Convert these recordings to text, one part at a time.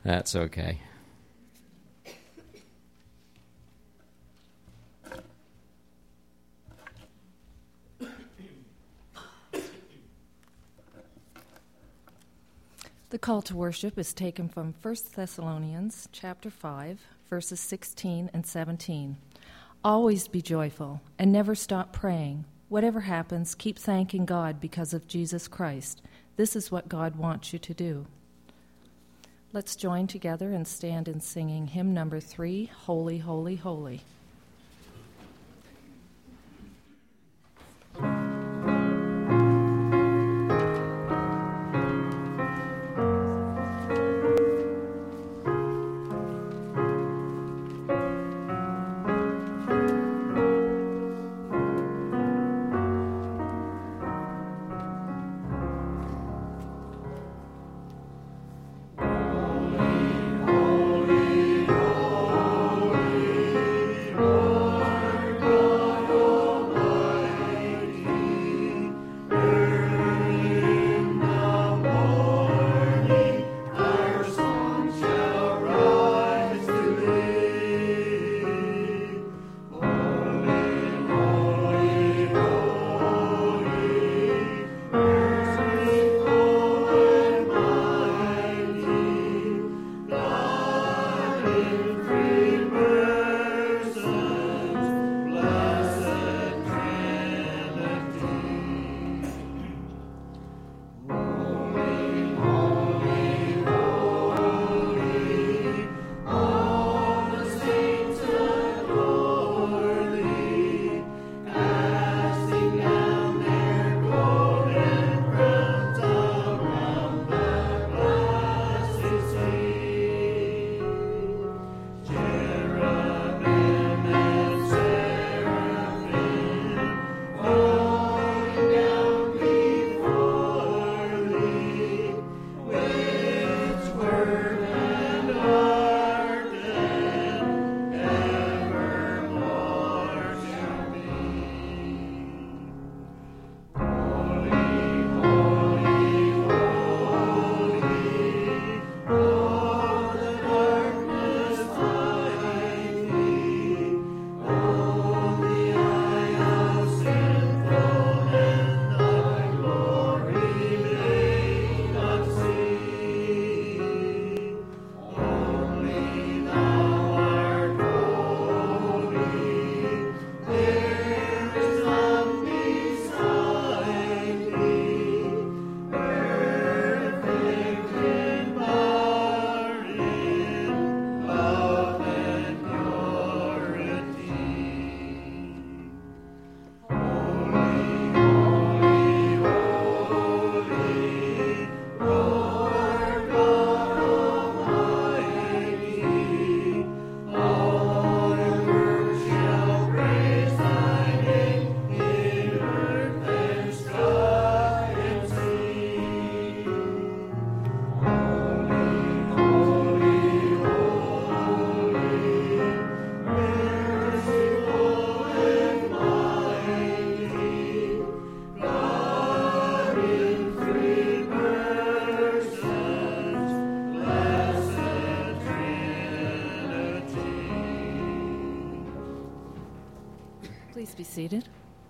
That's okay. The call to worship is taken from 1 Thessalonians chapter 5, verses 16 and 17. Always be joyful and never stop praying. Whatever happens, keep thanking God because of Jesus Christ. This is what God wants you to do. Let's join together and stand in singing hymn number 3, Holy, Holy, Holy. Please be seated.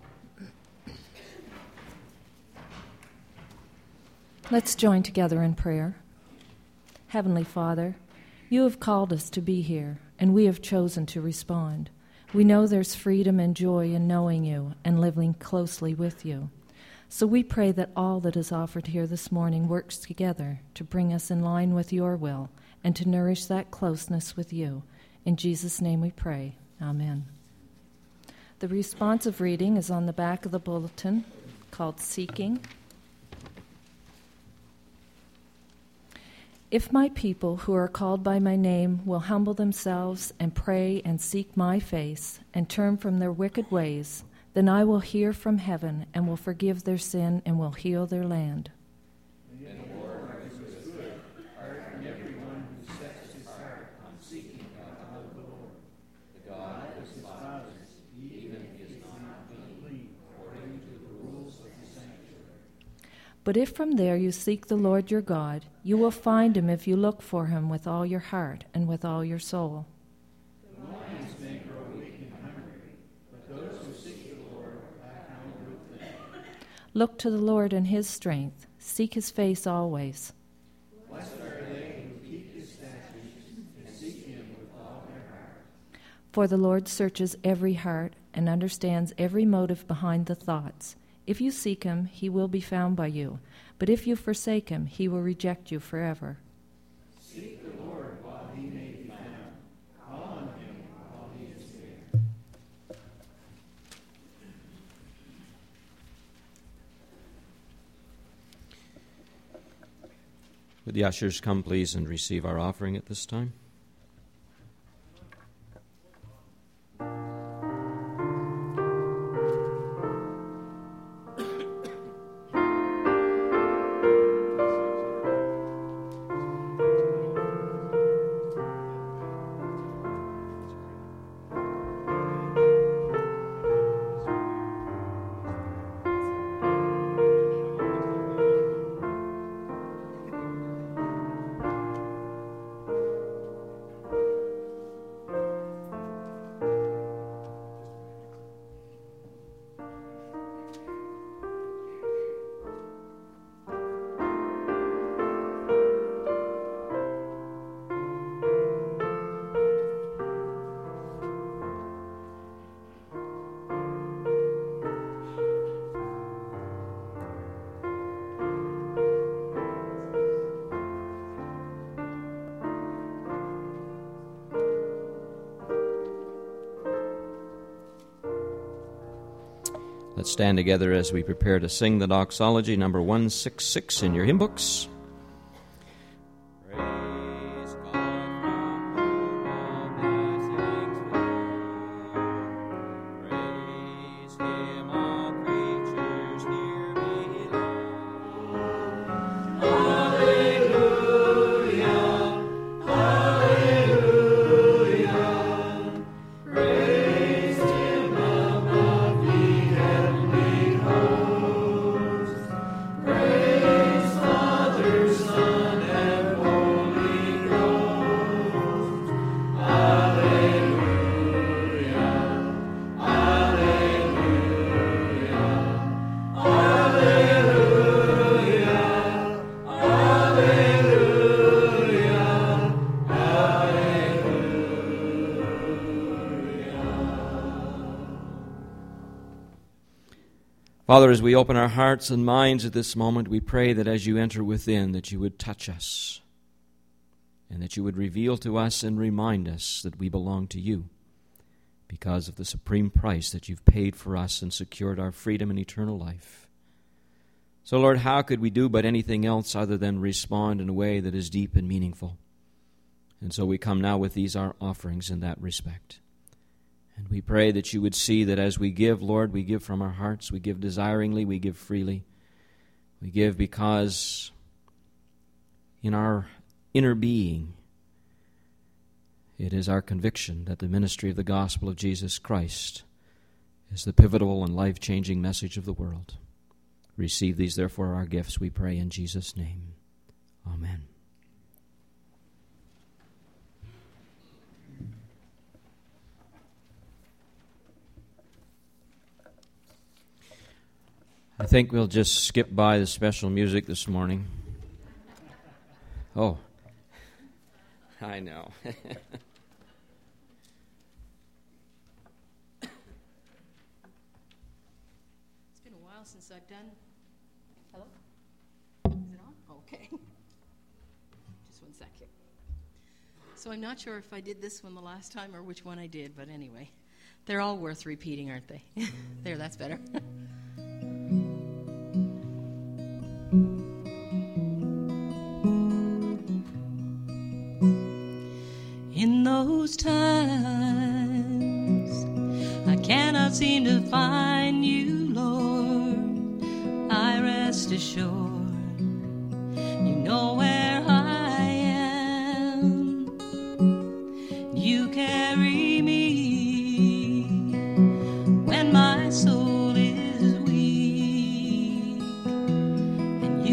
Let's join together in prayer. Heavenly Father, you have called us to be here, and we have chosen to respond. We know there's freedom and joy in knowing you and living closely with you. So we pray that all that is offered here this morning works together to bring us in line with your will and to nourish that closeness with you. In Jesus' name we pray. Amen. The responsive reading is on the back of the bulletin, called Seeking. If my people who are called by my name will humble themselves and pray and seek my face and turn from their wicked ways, then I will hear from heaven and will forgive their sin and will heal their land. But if from there you seek the Lord your God, you will find him if you look for him with all your heart and with all your soul. The lions may grow weak and hungry, but those who seek the Lord lack no good thing. Look to the Lord in his strength. Seek his face always. Blessed are they who keep his statutes and seek him with all their heart. For the Lord searches every heart and understands every motive behind the thoughts. If you seek him, he will be found by you. But if you forsake him, he will reject you forever. Seek the Lord while he may be found. Call on him while he is near. Would the ushers come, please, and receive our offering at this time? Let's stand together as we prepare to sing the doxology, number 166 in your hymn books. Praise God from whom all blessings flow. Praise him, all creatures here below. Father, as we open our hearts and minds at this moment, we pray that as you enter within, that you would touch us and that you would reveal to us and remind us that we belong to you because of the supreme price that you've paid for us and secured our freedom and eternal life. So, Lord, how could we do but anything else other than respond in a way that is deep and meaningful? And so we come now with these our offerings in that respect. And we pray that you would see that as we give, Lord, we give from our hearts, we give desiringly, we give freely. We give because in our inner being, it is our conviction that the ministry of the gospel of Jesus Christ is the pivotal and life-changing message of the world. Receive these, therefore, our gifts, we pray in Jesus' name. Amen. I think we'll just skip by the special music this morning. Oh, I know. It's been a while since I've done... Hello? Is it on? Okay. Just one second. So I'm not sure if I did this one the last time or which one I did, but anyway. They're all worth repeating, aren't they? There, that's better. In those times I cannot seem to find you, Lord. I rest assured you know where I am. You carry me when my soul is weak, and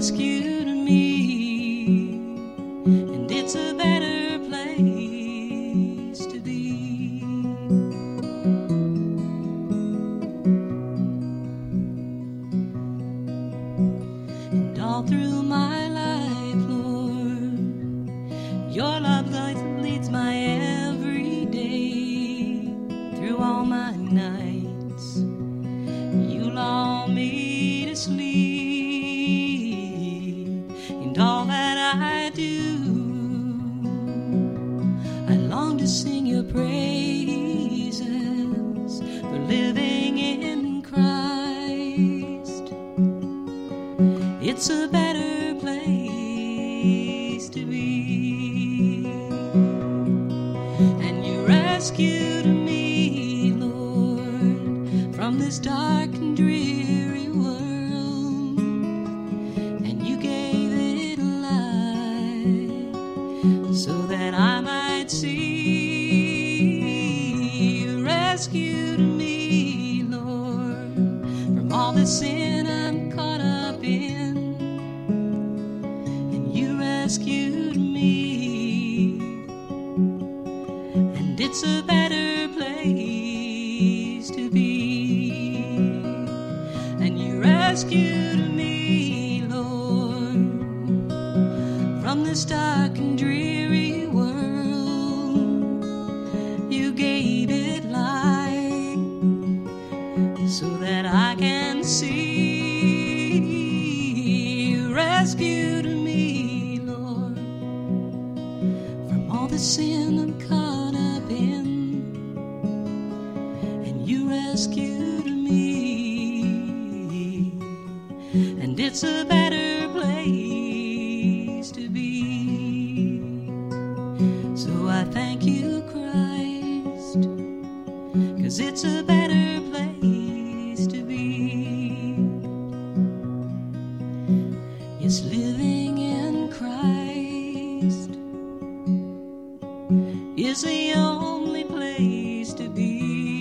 rescued me, and it's a better place to be. And all through my life, Lord, your love leads my every day. Through all my nights, you lull me to sleep. And all that I do, I long to sing your praises for living in Christ. It's a better place to be. And you rescued me, Lord, from this dark and dreary world, and you gave it light so that I might see. You rescued me, Lord, from all the sin I'm caught up in, and you rescued me, and it's a better place to be. And you rescued me, Lord, from this dark and dreary world. You gave it light so that I can see. You rescued me, Lord, from all the sin I'm caught up in, and you rescued me, and it's a better place to be. So I thank you, Christ, 'cause it's a better place to be. Yes, living in Christ is the only place to be.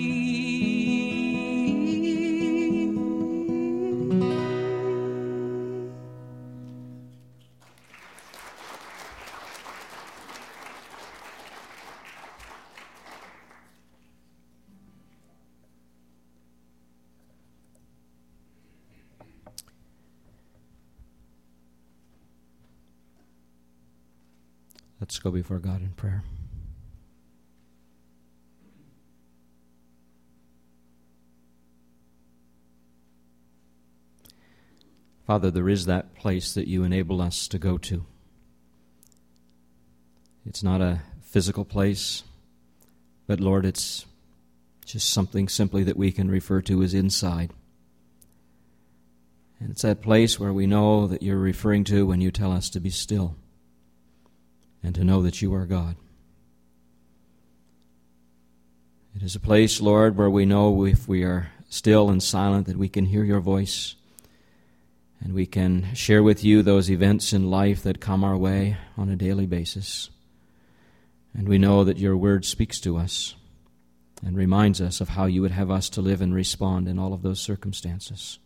Let's go before God in prayer. Father, there is that place that you enable us to go to. It's not a physical place, but Lord, it's just something simply that we can refer to as inside. And it's that place where we know that you're referring to when you tell us to be still and to know that you are God. It is a place, Lord, where we know if we are still and silent that we can hear your voice, and we can share with you those events in life that come our way on a daily basis. And we know that your word speaks to us and reminds us of how you would have us to live and respond in all of those circumstances.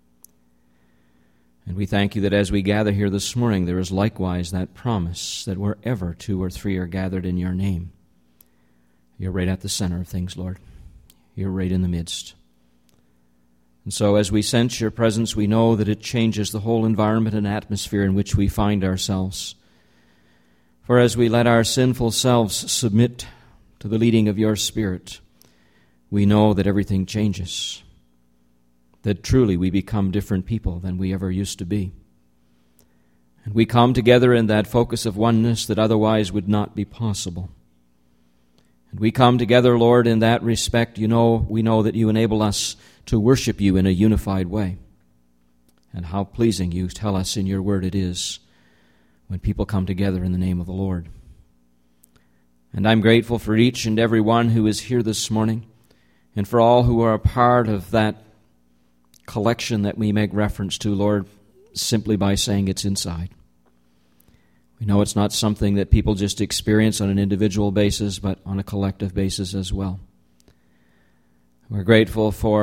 And we thank you that as we gather here this morning, there is likewise that promise that wherever 2 or 3 are gathered in your name, you're right at the center of things, Lord. You're right in the midst. And so as we sense your presence, we know that it changes the whole environment and atmosphere in which we find ourselves. For as we let our sinful selves submit to the leading of your Spirit, we know that everything changes, that truly we become different people than we ever used to be. And we come together in that focus of oneness that otherwise would not be possible. And we come together, Lord, in that respect. We know that you enable us to worship you in a unified way. And how pleasing you tell us in your word it is when people come together in the name of the Lord. And I'm grateful for each and every one who is here this morning, and for all who are a part of that collection that we make reference to, Lord, simply by saying it's inside. We know it's not something that people just experience on an individual basis, but on a collective basis as well. We're grateful for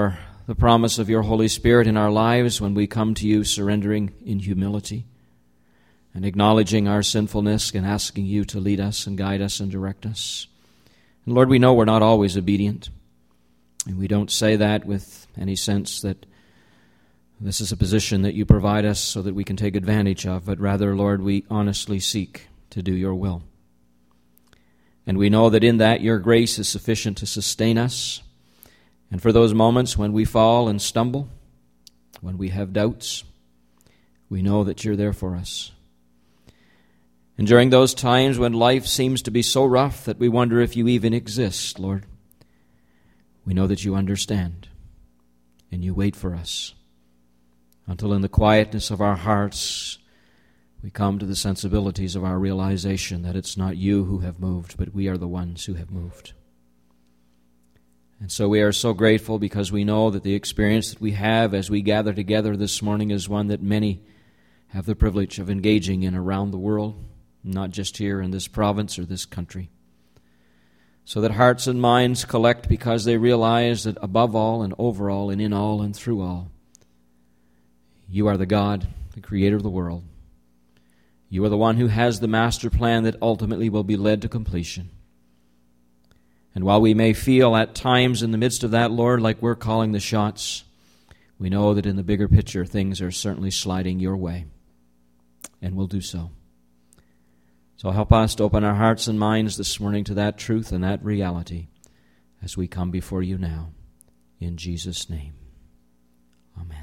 the promise of your Holy Spirit in our lives when we come to you surrendering in humility and acknowledging our sinfulness and asking you to lead us and guide us and direct us. And Lord, we know we're not always obedient, and we don't say that with any sense that this is a position that you provide us so that we can take advantage of, but rather, Lord, we honestly seek to do your will. And we know that in that your grace is sufficient to sustain us. And for those moments when we fall and stumble, when we have doubts, we know that you're there for us. And during those times when life seems to be so rough that we wonder if you even exist, Lord, we know that you understand and you wait for us until in the quietness of our hearts we come to the sensibilities of our realization that it's not you who have moved, but we are the ones who have moved. And so we are so grateful because we know that the experience that we have as we gather together this morning is one that many have the privilege of engaging in around the world, not just here in this province or this country. So that hearts and minds collect because they realize that above all and over all and in all and through all, you are the God, the creator of the world. You are the one who has the master plan that ultimately will be led to completion. And while we may feel at times in the midst of that, Lord, like we're calling the shots, we know that in the bigger picture things are certainly sliding your way, and will do so. So help us to open our hearts and minds this morning to that truth and that reality as we come before you now. In Jesus' name, amen.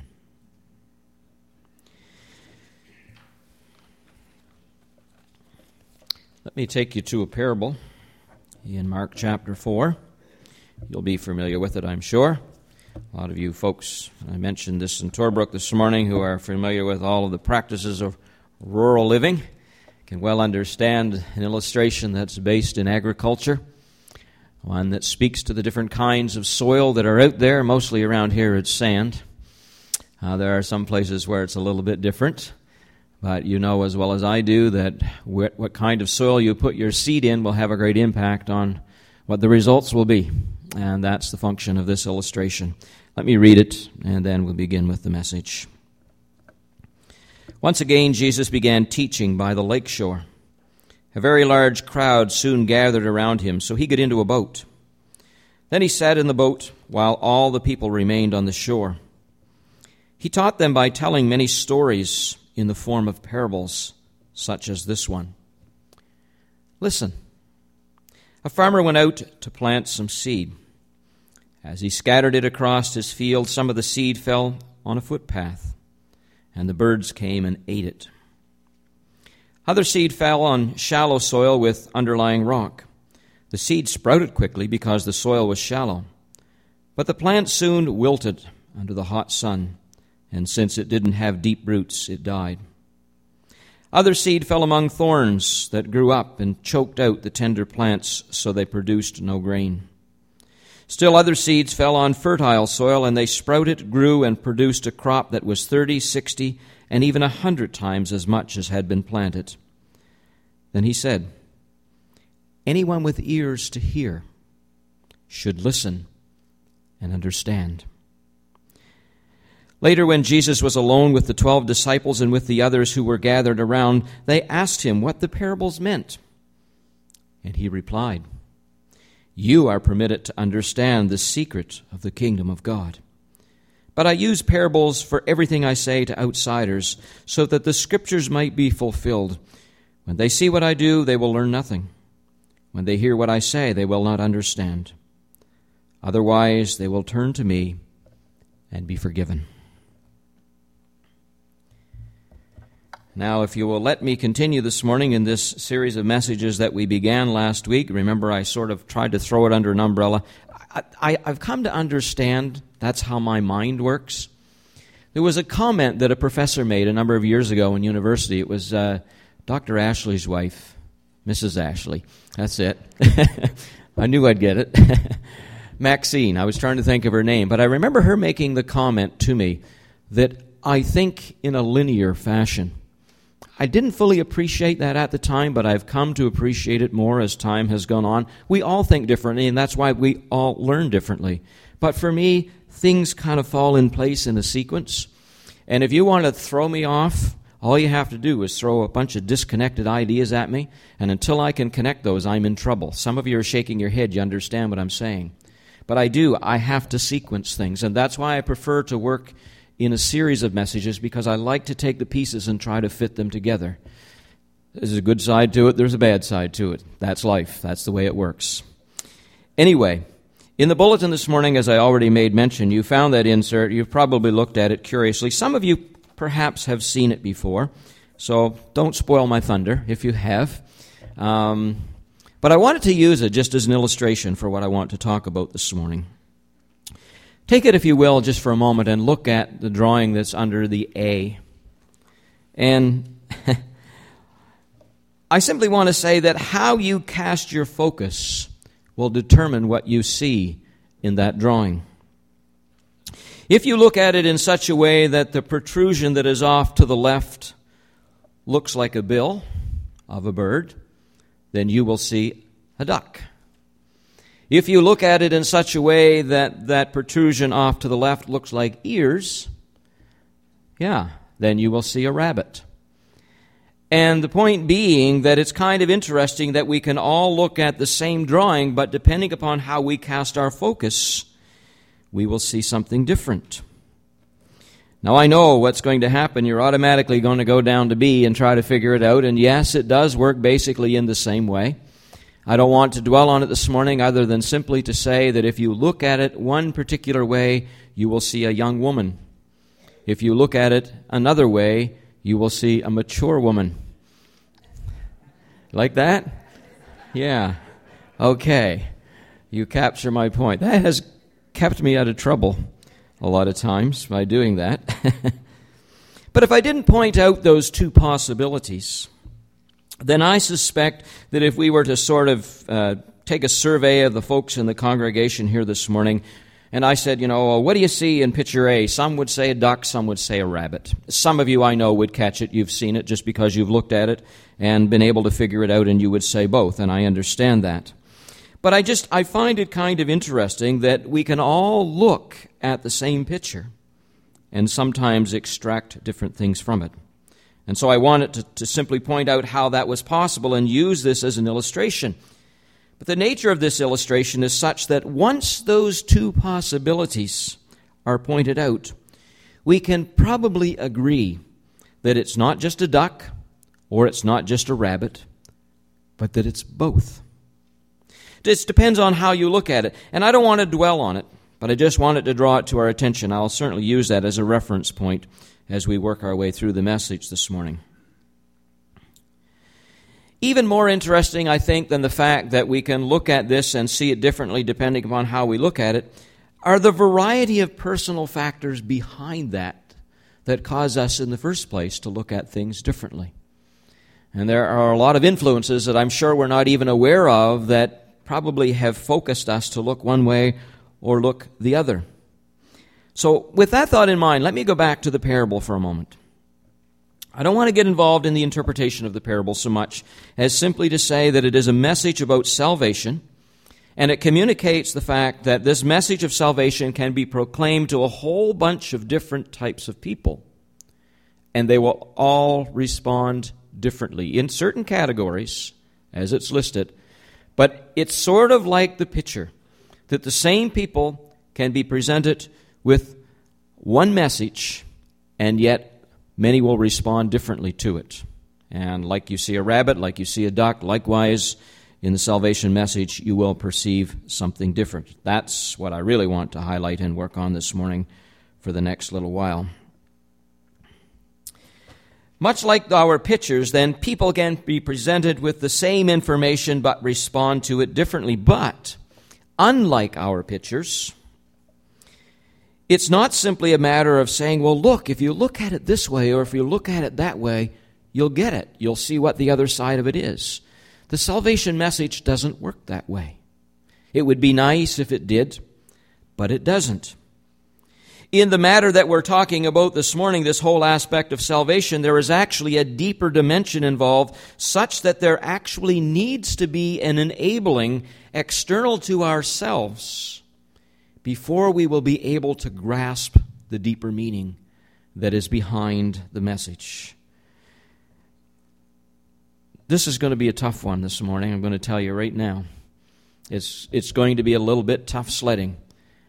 Let me take you to a parable in Mark chapter 4. You'll be familiar with it, I'm sure. A lot of you folks, I mentioned this in Torbrook this morning, who are familiar with all of the practices of rural living, can well understand an illustration that's based in agriculture, one that speaks to the different kinds of soil that are out there. Mostly around here it's sand. There are some places where it's a little bit different. But you know as well as I do that what kind of soil you put your seed in will have a great impact on what the results will be. And that's the function of this illustration. Let me read it, and then we'll begin with the message. Once again, Jesus began teaching by the lake shore. A very large crowd soon gathered around him, so he got into a boat. Then he sat in the boat while all the people remained on the shore. He taught them by telling many stories in the form of parables, such as this one. Listen. A farmer went out to plant some seed. As he scattered it across his field, some of the seed fell on a footpath, and the birds came and ate it. Other seed fell on shallow soil with underlying rock. The seed sprouted quickly because the soil was shallow, but the plant soon wilted under the hot sun, and since it didn't have deep roots, it died. Other seed fell among thorns that grew up and choked out the tender plants, so they produced no grain. Still other seeds fell on fertile soil, and they sprouted, grew, and produced a crop that was 30, 60, and even 100 times as much as had been planted. Then he said, anyone with ears to hear should listen and understand. Later, when Jesus was alone with the 12 disciples and with the others who were gathered around, they asked him what the parables meant. And he replied, you are permitted to understand the secret of the kingdom of God. But I use parables for everything I say to outsiders, so that the scriptures might be fulfilled. When they see what I do, they will learn nothing. When they hear what I say, they will not understand. Otherwise, they will turn to me and be forgiven. Now, if you will let me continue this morning in this series of messages that we began last week. Remember, I sort of tried to throw it under an umbrella. I've come to understand that's how my mind works. There was a comment that a professor made a number of years ago in university. It was Dr. Ashley's wife, Mrs. Ashley. That's it. I knew I'd get it. Maxine. I was trying to think of her name. But I remember her making the comment to me that I think in a linear fashion. I didn't fully appreciate that at the time, but I've come to appreciate it more as time has gone on. We all think differently, and that's why we all learn differently. But for me, things kind of fall in place in a sequence. And if you want to throw me off, all you have to do is throw a bunch of disconnected ideas at me, and until I can connect those, I'm in trouble. Some of you are shaking your head. You understand what I'm saying. But I have to sequence things, and that's why I prefer to work in a series of messages, because I like to take the pieces and try to fit them together. There's a good side to it, there's a bad side to it. That's life. That's the way it works. Anyway, in the bulletin this morning, as I already made mention, you found that insert. You've probably looked at it curiously. Some of you perhaps have seen it before, so don't spoil my thunder if you have. But I wanted to use it just as an illustration for what I want to talk about this morning. Take it, if you will, just for a moment and look at the drawing that's under the A. And I simply want to say that how you cast your focus will determine what you see in that drawing. If you look at it in such a way that the protrusion that is off to the left looks like a bill of a bird, then you will see a duck. If you look at it in such a way that that protrusion off to the left looks like ears, then you will see a rabbit. And the point being that it's kind of interesting that we can all look at the same drawing, but depending upon how we cast our focus, we will see something different. Now, I know what's going to happen. You're automatically going to go down to B and try to figure it out, and yes, it does work basically in the same way. I don't want to dwell on it this morning other than simply to say that if you look at it one particular way, you will see a young woman. If you look at it another way, you will see a mature woman. Like that? Yeah. Okay. You capture my point. That has kept me out of trouble a lot of times by doing that. But if I didn't point out those two possibilities, then I suspect that if we were to sort of take a survey of the folks in the congregation here this morning, and I said, what do you see in picture A? Some would say a duck, some would say a rabbit. Some of you I know would catch it. You've seen it just because you've looked at it and been able to figure it out, and you would say both, and I understand that. But I find it kind of interesting that we can all look at the same picture and sometimes extract different things from it. And so I wanted to simply point out how that was possible and use this as an illustration. But the nature of this illustration is such that once those two possibilities are pointed out, we can probably agree that it's not just a duck or it's not just a rabbit, but that it's both. It depends on how you look at it. And I don't want to dwell on it, but I just wanted to draw it to our attention. I'll certainly use that as a reference point as we work our way through the message this morning. Even more interesting, I think, than the fact that we can look at this and see it differently depending upon how we look at it, are the variety of personal factors behind that cause us in the first place to look at things differently. And there are a lot of influences that I'm sure we're not even aware of that probably have focused us to look one way or look the other. So with that thought in mind, let me go back to the parable for a moment. I don't want to get involved in the interpretation of the parable so much as simply to say that it is a message about salvation, and it communicates the fact that this message of salvation can be proclaimed to a whole bunch of different types of people, and they will all respond differently in certain categories, as it's listed. But it's sort of like the picture, that the same people can be presented with one message, and yet many will respond differently to it. And like you see a rabbit, like you see a duck, likewise, in the salvation message, you will perceive something different. That's what I really want to highlight and work on this morning for the next little while. Much like our pictures, then, people can be presented with the same information but respond to it differently. But, unlike our pictures, it's not simply a matter of saying, well, look, if you look at it this way or if you look at it that way, you'll get it. You'll see what the other side of it is. The salvation message doesn't work that way. It would be nice if it did, but it doesn't. In the matter that we're talking about this morning, this whole aspect of salvation, there is actually a deeper dimension involved, such that there actually needs to be an enabling external to ourselves before we will be able to grasp the deeper meaning that is behind the message. This is going to be a tough one this morning, I'm going to tell you right now. It's going to be a little bit tough sledding.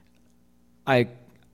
I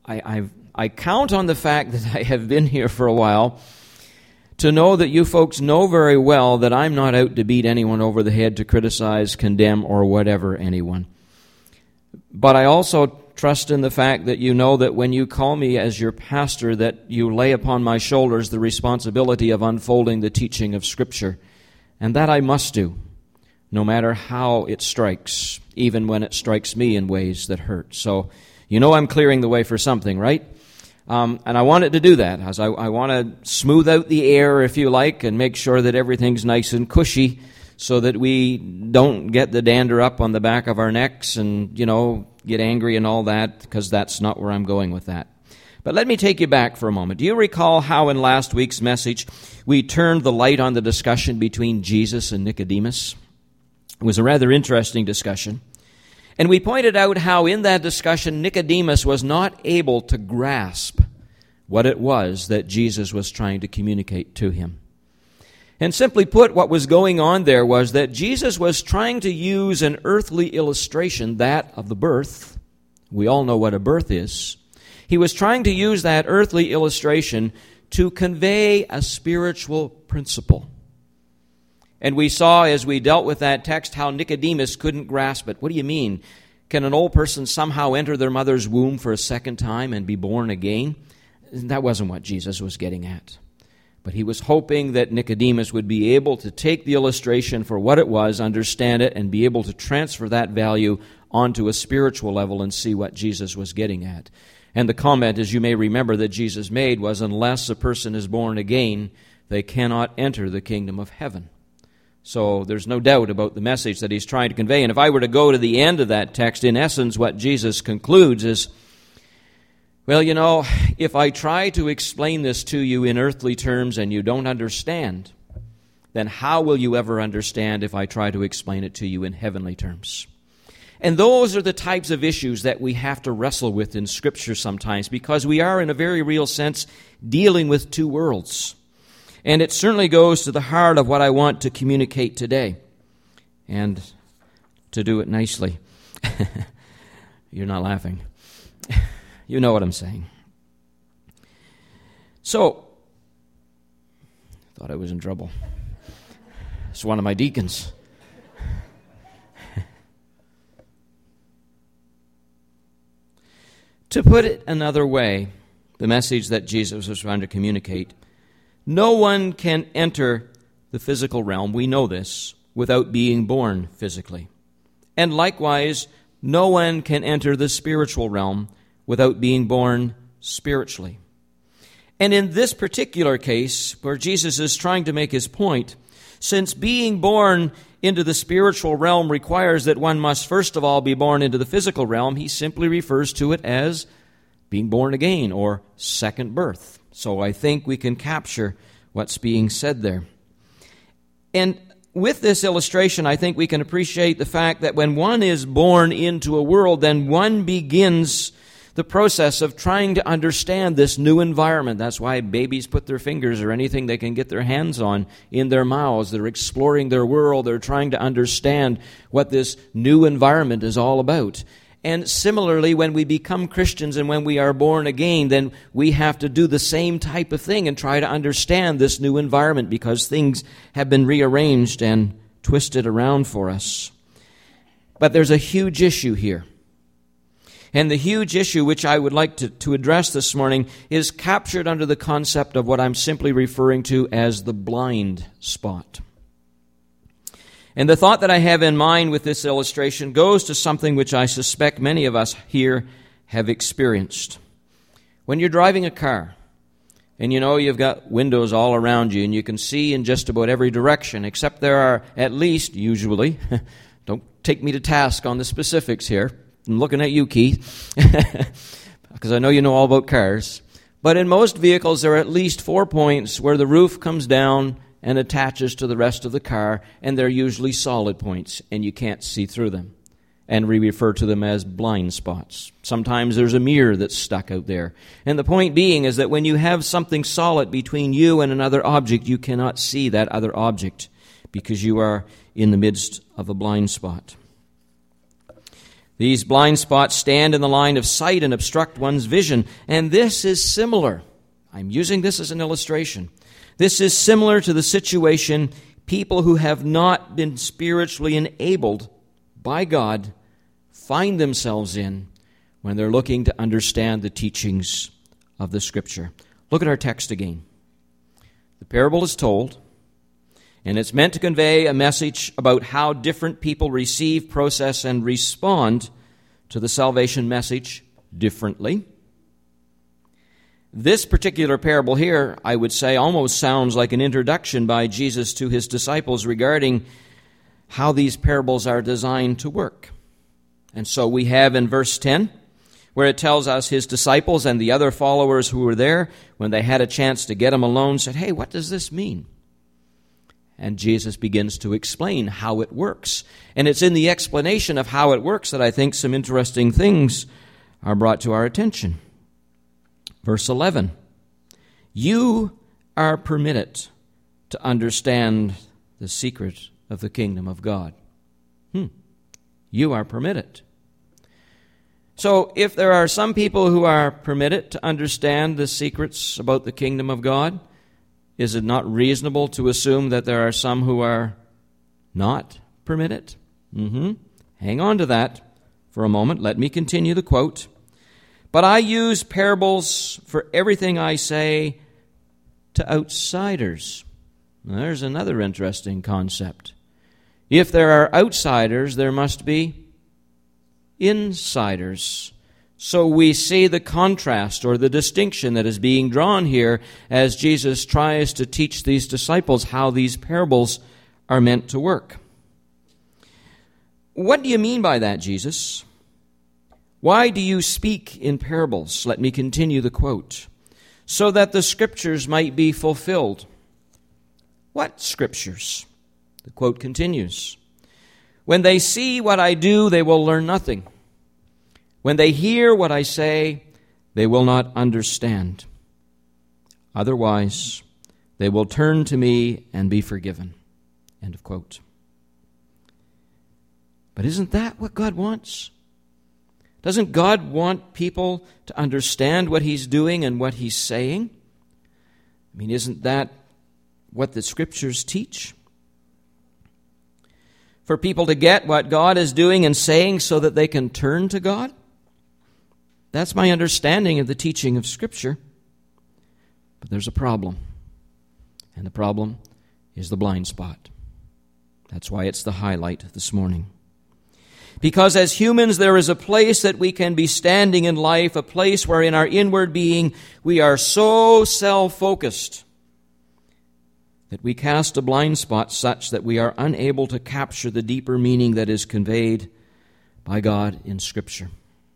count on the fact that I have been here for a while to know that you folks know very well that I'm not out to beat anyone over the head, to criticize, condemn, or whatever anyone. But I also trust in the fact that you know that when you call me as your pastor, that you lay upon my shoulders the responsibility of unfolding the teaching of Scripture. And that I must do, no matter how it strikes, even when it strikes me in ways that hurt. So, you know I'm clearing the way for something, right? And I wanted to do that, as I want to smooth out the air, if you like, and make sure that everything's nice and cushy, so that we don't get the dander up on the back of our necks and, get angry and all that, because that's not where I'm going with that. But let me take you back for a moment. Do you recall how in last week's message we turned the light on the discussion between Jesus and Nicodemus? It was a rather interesting discussion. And we pointed out how in that discussion Nicodemus was not able to grasp what it was that Jesus was trying to communicate to him. And simply put, what was going on there was that Jesus was trying to use an earthly illustration, that of the birth. We all know what a birth is. He was trying to use that earthly illustration to convey a spiritual principle. And we saw as we dealt with that text how Nicodemus couldn't grasp it. What do you mean? Can an old person somehow enter their mother's womb for a second time and be born again? That wasn't what Jesus was getting at. But he was hoping that Nicodemus would be able to take the illustration for what it was, understand it, and be able to transfer that value onto a spiritual level and see what Jesus was getting at. And the comment, as you may remember, that Jesus made was, unless a person is born again, they cannot enter the kingdom of heaven. So there's no doubt about the message that he's trying to convey. And if I were to go to the end of that text, in essence, what Jesus concludes is, well, if I try to explain this to you in earthly terms and you don't understand, then how will you ever understand if I try to explain it to you in heavenly terms? And those are the types of issues that we have to wrestle with in Scripture sometimes, because we are, in a very real sense, dealing with two worlds. And it certainly goes to the heart of what I want to communicate today. And to do it nicely. You're not laughing. You know what I'm saying. So, thought I was in trouble. It's one of my deacons. To put it another way, the message that Jesus was trying to communicate, no one can enter the physical realm, we know this, without being born physically. And likewise, no one can enter the spiritual realm without being born spiritually. And in this particular case, where Jesus is trying to make his point, since being born into the spiritual realm requires that one must first of all be born into the physical realm, he simply refers to it as being born again, or second birth. So I think we can capture what's being said there. And with this illustration, I think we can appreciate the fact that when one is born into a world, then one begins the process of trying to understand this new environment. That's why babies put their fingers or anything they can get their hands on in their mouths. They're exploring their world. They're trying to understand what this new environment is all about. And similarly, when we become Christians and when we are born again, then we have to do the same type of thing and try to understand this new environment, because things have been rearranged and twisted around for us. But there's a huge issue here. And the huge issue which I would like to address this morning is captured under the concept of what I'm simply referring to as the blind spot. And the thought that I have in mind with this illustration goes to something which I suspect many of us here have experienced. When you're driving a car, and you've got windows all around you, and you can see in just about every direction, except there are at least, usually, don't take me to task on the specifics here, I'm looking at you, Keith, because I know you know all about cars. But in most vehicles, there are at least 4 points where the roof comes down and attaches to the rest of the car, and they're usually solid points, and you can't see through them. and we refer to them as blind spots. Sometimes there's a mirror that's stuck out there. And the point being is that when you have something solid between you and another object, you cannot see that other object because you are in the midst of a blind spot. These blind spots stand in the line of sight and obstruct one's vision. And this is similar. I'm using this as an illustration. This is similar to the situation people who have not been spiritually enabled by God find themselves in when they're looking to understand the teachings of the Scripture. Look at our text again. The parable is told, and it's meant to convey a message about how different people receive, process, and respond to the salvation message differently. This particular parable here, I would say, almost sounds like an introduction by Jesus to his disciples regarding how these parables are designed to work. And so we have in verse 10, where it tells us his disciples and the other followers who were there, when they had a chance to get him alone, said, "Hey, what does this mean?" And Jesus begins to explain how it works. And it's in the explanation of how it works that I think some interesting things are brought to our attention. Verse 11, "You are permitted to understand the secret of the kingdom of God." You are permitted. So if there are some people who are permitted to understand the secrets about the kingdom of God, is it not reasonable to assume that there are some who are not permitted? Hang on to that for a moment. Let me continue the quote. "But I use parables for everything I say to outsiders." Now, there's another interesting concept. If there are outsiders, there must be insiders. So we see the contrast or the distinction that is being drawn here as Jesus tries to teach these disciples how these parables are meant to work. What do you mean by that, Jesus? Why do you speak in parables? Let me continue the quote. "So that the Scriptures might be fulfilled." What Scriptures? The quote continues. "When they see what I do, they will learn nothing. When they hear what I say, they will not understand. Otherwise, they will turn to me and be forgiven." End of quote. But isn't that what God wants? Doesn't God want people to understand what He's doing and what He's saying? I mean, isn't that what the Scriptures teach? For people to get what God is doing and saying so that they can turn to God? That's my understanding of the teaching of Scripture. But there's a problem. And the problem is the blind spot. That's why it's the highlight this morning. Because as humans, there is a place that we can be standing in life, a place where in our inward being we are so self-focused that we cast a blind spot such that we are unable to capture the deeper meaning that is conveyed by God in Scripture.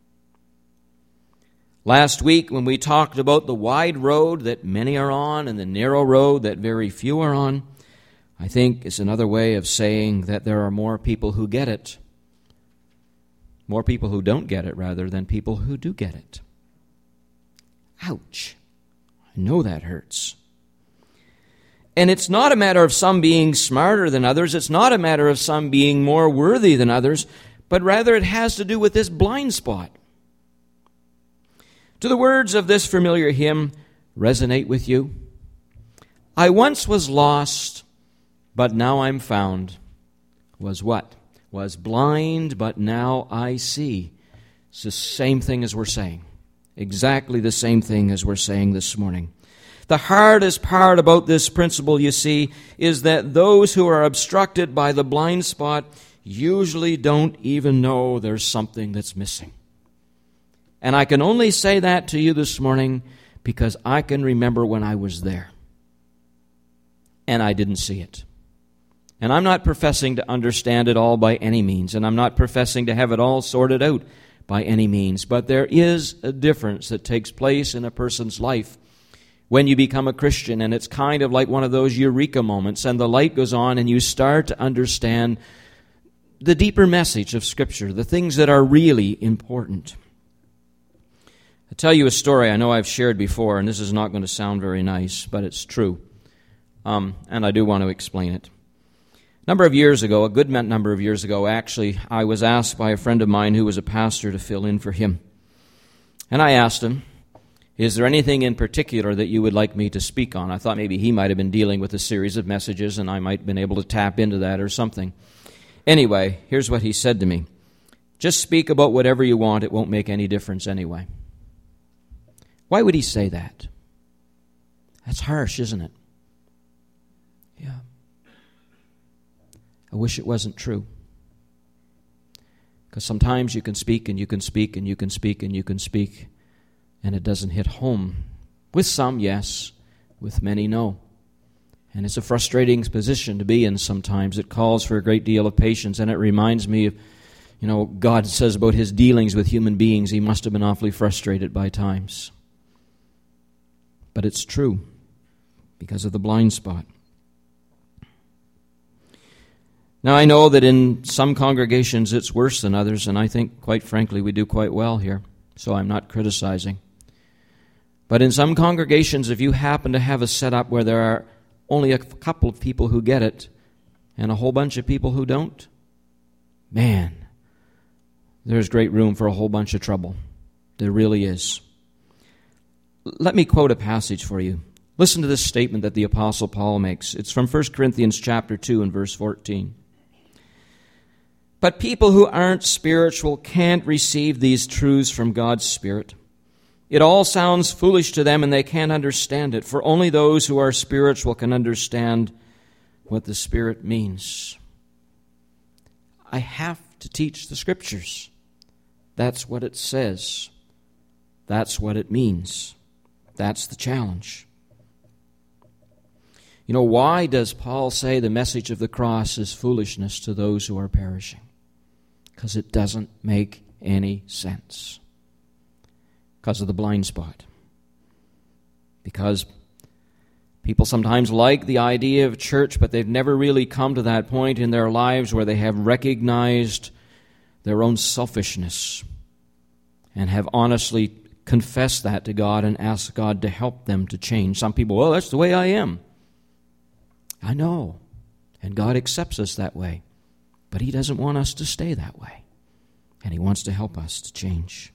Last week, when we talked about the wide road that many are on and the narrow road that very few are on, I think it's another way of saying that there are more people who get it. More people who don't get it, rather, than people who do get it. Ouch. I know that hurts. And it's not a matter of some being smarter than others. It's not a matter of some being more worthy than others, but rather it has to do with this blind spot. Do the words of this familiar hymn resonate with you? "I once was lost, but now I'm found." Was what? Was blind, but now I see. It's the same thing as we're saying. Exactly the same thing as we're saying this morning. The hardest part about this principle, you see, is that those who are obstructed by the blind spot usually don't even know there's something that's missing. And I can only say that to you this morning because I can remember when I was there. And I didn't see it. And I'm not professing to understand it all by any means, and I'm not professing to have it all sorted out by any means, but there is a difference that takes place in a person's life when you become a Christian, and it's kind of like one of those eureka moments, and the light goes on, and you start to understand the deeper message of Scripture, the things that are really important. I'll tell you a story I know I've shared before, and this is not going to sound very nice, but it's true. And I do want to explain it. A good number of years ago, actually, I was asked by a friend of mine who was a pastor to fill in for him. And I asked him, is there anything in particular that you would like me to speak on? I thought maybe he might have been dealing with a series of messages and I might have been able to tap into that or something. Anyway, here's what he said to me. Just speak about whatever you want. It won't make any difference anyway. Why would he say that? That's harsh, isn't it? Yeah. I wish it wasn't true. Because sometimes you can speak and you can speak and you can speak and you can speak, and it doesn't hit home. With some, yes. With many, no. And it's a frustrating position to be in sometimes. It calls for a great deal of patience, and it reminds me of, God says about his dealings with human beings, he must have been awfully frustrated by times. But it's true because of the blind spot. Now, I know that in some congregations it's worse than others, and I think, quite frankly, we do quite well here, so I'm not criticizing. But in some congregations, if you happen to have a setup where there are only a couple of people who get it and a whole bunch of people who don't, man, there's great room for a whole bunch of trouble. There really is. Let me quote a passage for you. Listen to this statement that the Apostle Paul makes. It's from 1 Corinthians chapter 2 and verse 14. But people who aren't spiritual can't receive these truths from God's Spirit. It all sounds foolish to them and they can't understand it, for only those who are spiritual can understand what the Spirit means. I have to teach the Scriptures. That's what it says. That's what it means. That's the challenge. Why does Paul say the message of the cross is foolishness to those who are perishing? Because it doesn't make any sense. Because of the blind spot. Because people sometimes like the idea of church, but they've never really come to that point in their lives where they have recognized their own selfishness and have honestly confessed that to God and asked God to help them to change. Some people, well, that's the way I am. I know. And God accepts us that way. But He doesn't want us to stay that way. And He wants to help us to change.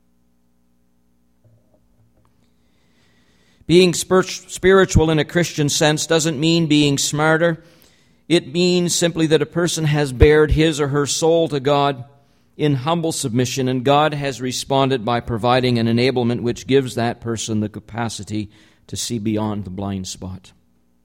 Being spiritual in a Christian sense doesn't mean being smarter. It means simply that a person has bared his or her soul to God in humble submission, and God has responded by providing an enablement which gives that person the capacity to see beyond the blind spot,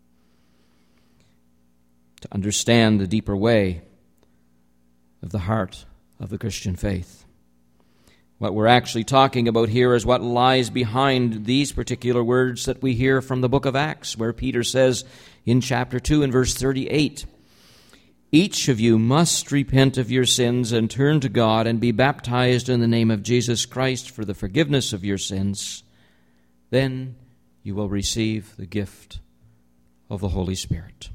to understand the deeper way of the heart of the Christian faith. What we're actually talking about here is what lies behind these particular words that we hear from the book of Acts, where Peter says in chapter 2 and verse 38, each of you must repent of your sins and turn to God and be baptized in the name of Jesus Christ for the forgiveness of your sins. Then you will receive the gift of the Holy Spirit.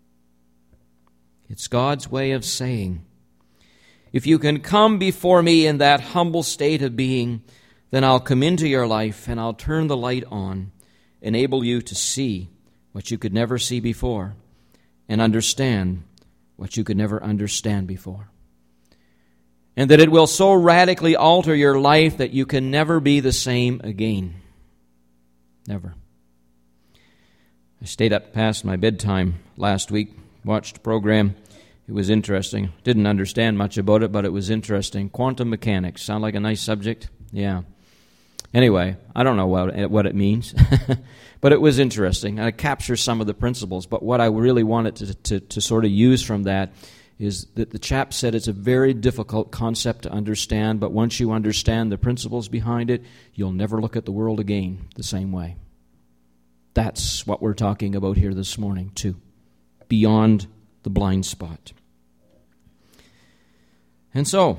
It's God's way of saying, if you can come before me in that humble state of being, then I'll come into your life and I'll turn the light on, enable you to see what you could never see before, and understand what you could never understand before. And that it will so radically alter your life that you can never be the same again. Never. I stayed up past my bedtime last week, watched a program. It was interesting. Didn't understand much about it, but it was interesting. Quantum mechanics. Sound like a nice subject? Yeah. Anyway, I don't know what it means, but it was interesting. And it captures some of the principles. But what I really wanted to sort of use from that is that the chap said it's a very difficult concept to understand, but once you understand the principles behind it, you'll never look at the world again the same way. That's what we're talking about here this morning, too. Beyond the blind spot. And so,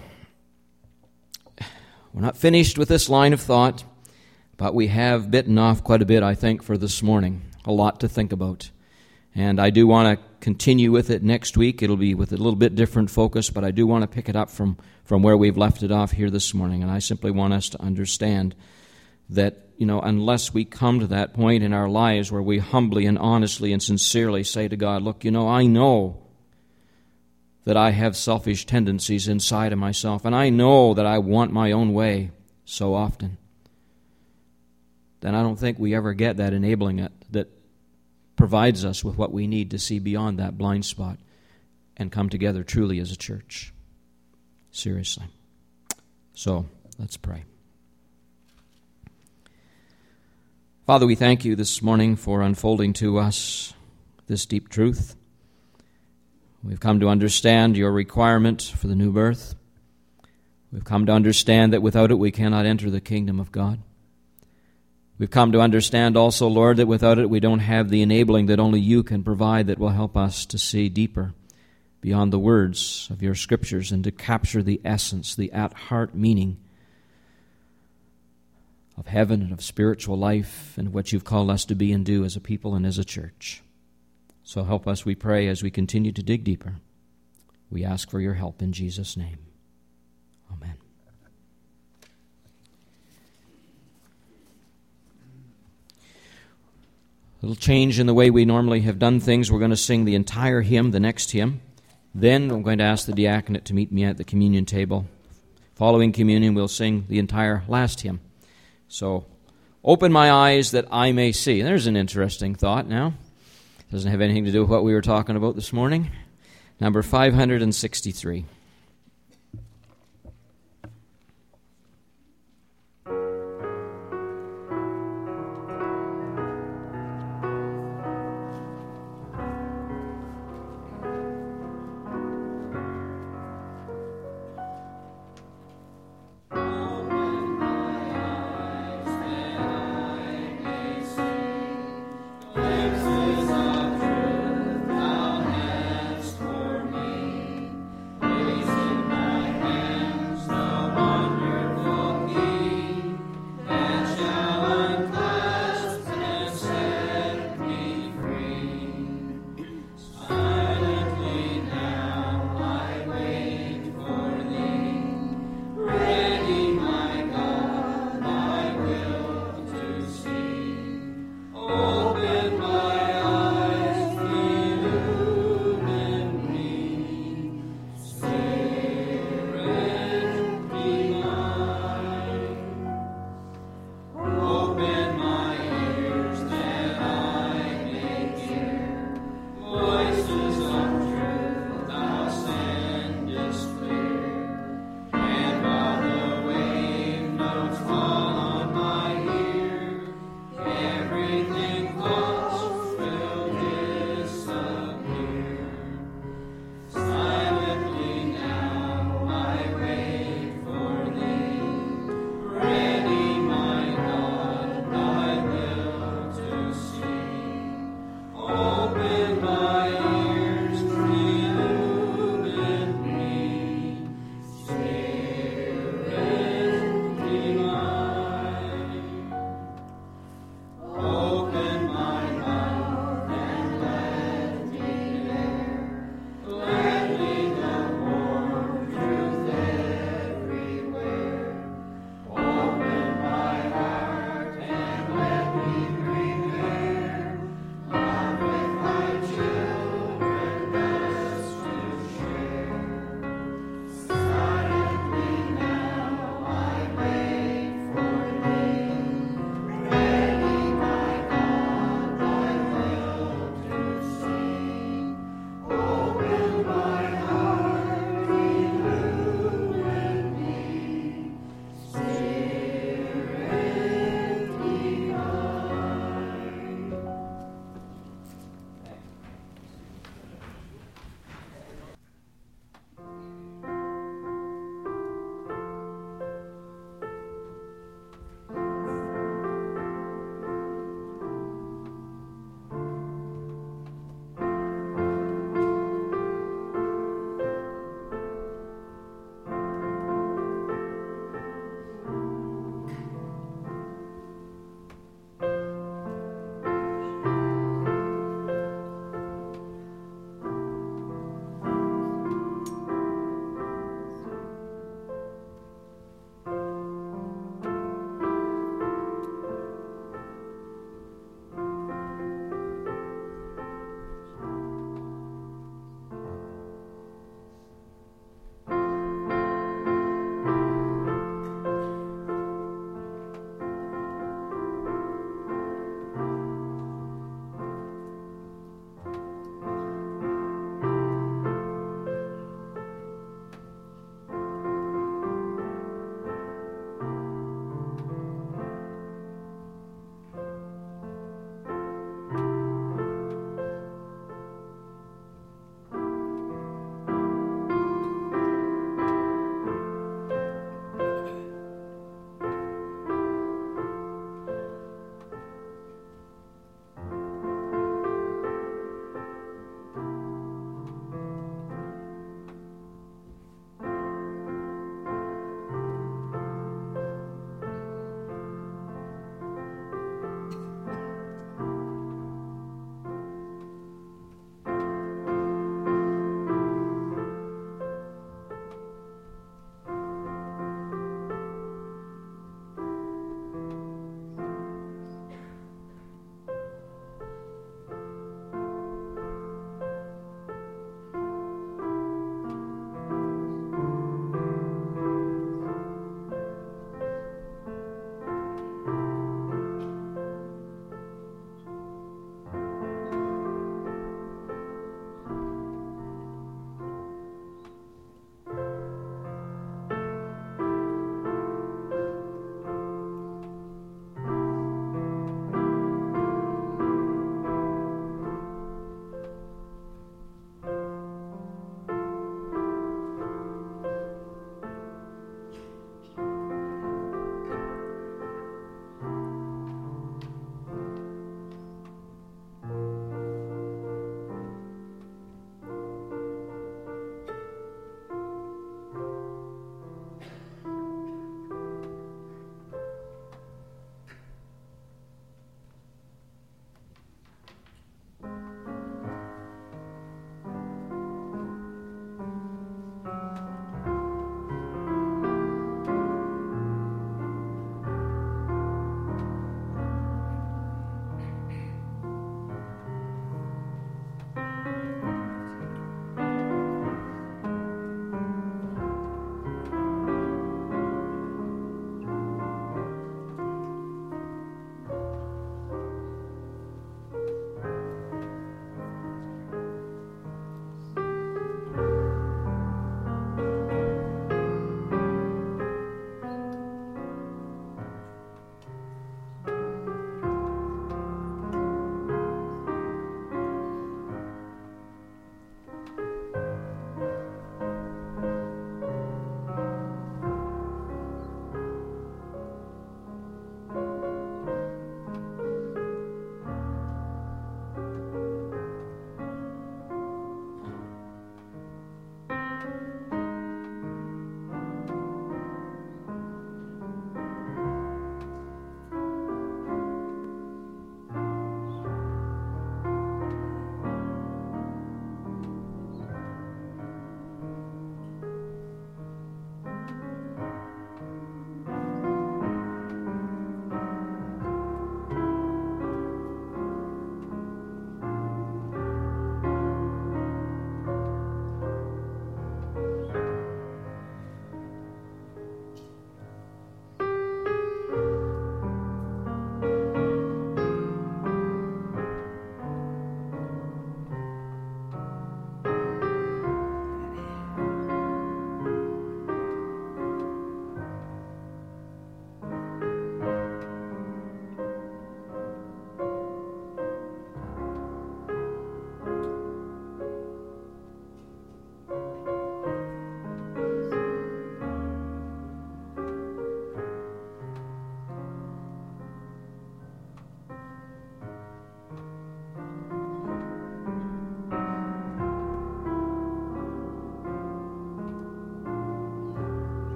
we're not finished with this line of thought, but we have bitten off quite a bit, I think, for this morning. A lot to think about. And I do want to continue with it next week. It'll be with a little bit different focus, but I do want to pick it up from where we've left it off here this morning. And I simply want us to understand that, unless we come to that point in our lives where we humbly and honestly and sincerely say to God, look, I know that I have selfish tendencies inside of myself, and I know that I want my own way so often, then I don't think we ever get that enabling it that provides us with what we need to see beyond that blind spot and come together truly as a church. Seriously. So, let's pray. Father, we thank you this morning for unfolding to us this deep truth. We've come to understand your requirement for the new birth. We've come to understand that without it we cannot enter the kingdom of God. We've come to understand also, Lord, that without it we don't have the enabling that only you can provide that will help us to see deeper beyond the words of your scriptures and to capture the essence, the at-heart meaning of heaven and of spiritual life and what you've called us to be and do as a people and as a church. So help us, we pray, as we continue to dig deeper. We ask for your help in Jesus' name. Amen. A little change in the way we normally have done things. We're going to sing the entire hymn, the next hymn. Then I'm going to ask the diaconate to meet me at the communion table. Following communion, we'll sing the entire last hymn. So, open my eyes that I may see. There's an interesting thought now. Doesn't have anything to do with what we were talking about this morning. Number 563. Glimpses of truth thou hast for me.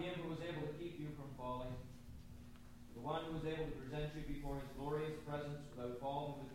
him who was able to keep you from falling, the one who was able to present you before his glorious presence without fault and